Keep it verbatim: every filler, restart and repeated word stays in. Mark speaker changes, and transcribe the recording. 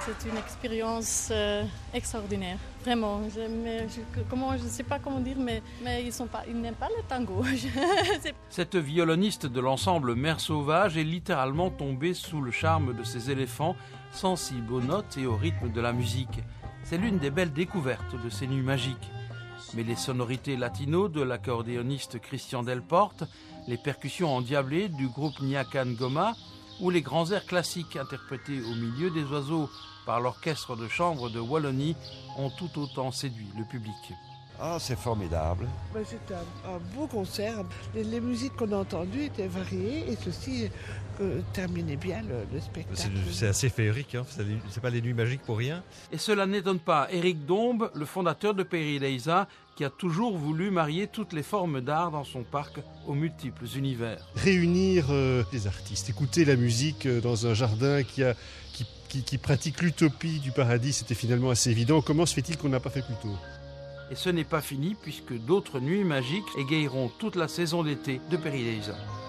Speaker 1: C'est une expérience euh, extraordinaire, vraiment. Je, mais je, comment, je ne sais pas comment dire, mais, mais ils, sont pas, ils n'aiment pas le tango.
Speaker 2: Cette violoniste de l'ensemble Mère Sauvage est littéralement tombée sous le charme de ces éléphants, sensibles aux notes et au rythme de la musique. C'est l'une des belles découvertes de ces nuits magiques. Mais les sonorités latino de l'accordéoniste Christian Delporte, les percussions endiablées du groupe Nyakan Goma ou les grands airs classiques interprétés au milieu des oiseaux par l'orchestre de chambre de Wallonie ont tout autant séduit le public.
Speaker 3: Ah, c'est formidable.
Speaker 4: Ben, c'était un, un beau concert. Les, les musiques qu'on a entendues étaient variées et ceci euh, terminait bien le, le spectacle.
Speaker 5: C'est, c'est assez féerique, hein. c'est, c'est pas les nuits magiques pour rien.
Speaker 2: Et cela n'étonne pas Éric Dombe, le fondateur de Perileisa, qui a toujours voulu marier toutes les formes d'art dans son parc aux multiples univers.
Speaker 6: Réunir euh, les artistes, écouter la musique euh, dans un jardin qui, a, qui, qui, qui pratique l'utopie du paradis, c'était finalement assez évident. Comment se fait-il qu'on n'a pas fait plus tôt ?
Speaker 2: Et ce n'est pas fini puisque d'autres nuits magiques égayeront toute la saison d'été de Perileisa.